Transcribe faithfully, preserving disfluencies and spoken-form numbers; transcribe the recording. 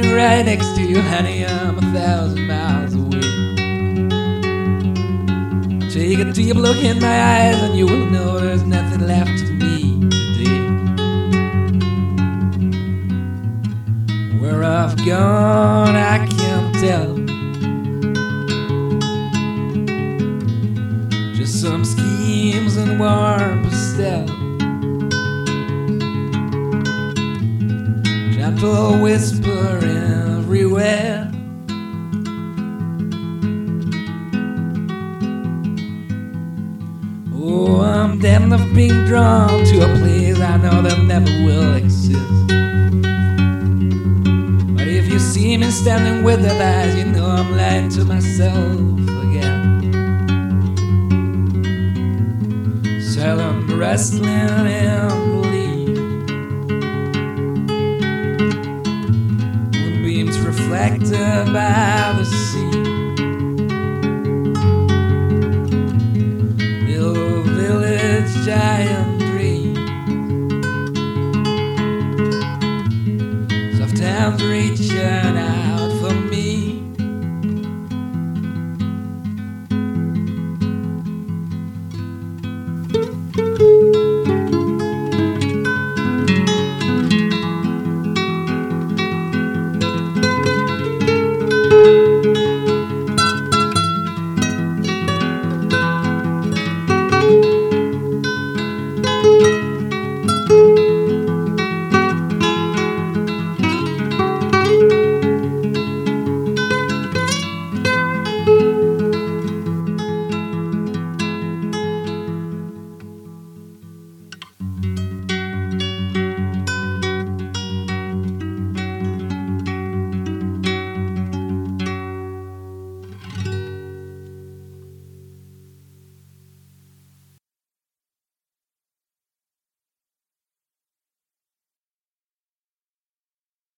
standing right next to you, honey. I'm a thousand miles away. Take a deep look in my eyes and you will know there's nothing left of me today. Where I've gone I can't tell. Just some schemes and warm pastel. Gentle whisper everywhere. Oh, I'm damned of being drawn to a place I know that never will exist. But if you see me standing with that eyes, you know I'm lying to myself again. Silent wrestling and belief. Moonbeams reflected by the sea. Giant dream. Soft hands reaching out.